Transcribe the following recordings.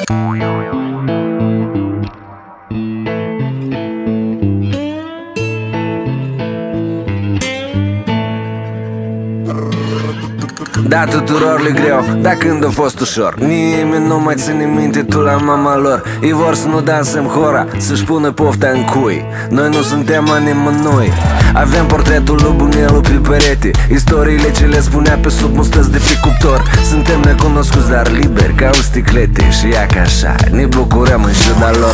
Da, tuturor le greu, dar când a fost ușor. Nimeni nu mai ține minte tu la mama lor. Ei vor să nu dansăm hora, să-și pună pofta în cui. Noi nu suntem a nimănui. Avem portretul lui Bunelu pe perete, istoriile ce le spunea pe sub mustăți de pe cuptor. Suntem necunoscuți, dar liberi ca o sticlete. Și ia ca așa, ne bucurăm în ciuda lor.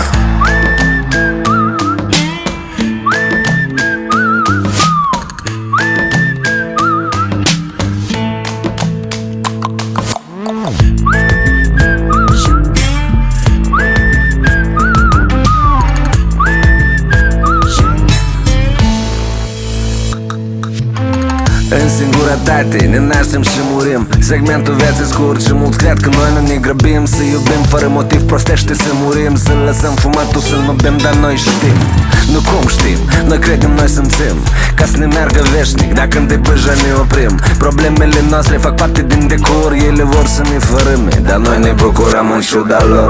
În singurătate ne naștem și murim. Segmentul vieții scurt și mulți cred că noi nu ne grăbim. Să iubim fără motiv prostește să murim. Să lăsăm fumatul să nu bem, dar noi știm. Nu cum știm, noi credem, noi simțim ca să ne meargă veșnic, dacă de deja ne oprim. Problemele noastre fac parte din decor. Ele vor să ne fărâme, dar noi ne bucurăm în ciuda lor.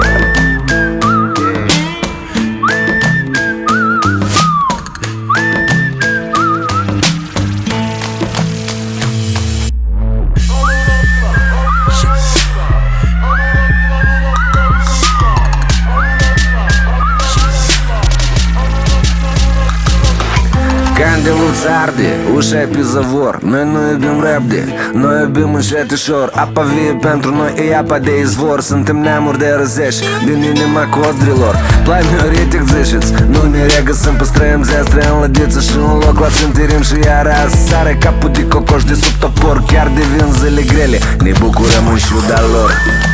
Candelul arde, ușa e pe zavor. Noi nu iubim repede, noi iubim încetișor. Apa vie pentru noi e apa de izvor. Suntem neamuri de răzești din inima codrilor. Plai mioritic ziceți, nu ne regăsim, păstrăm zestre în lădiță și un loc la țintirim. Și iară sare capul de cocoș de sub topor. Chiar devin zile grele, ne bucurăm în ciuda lor.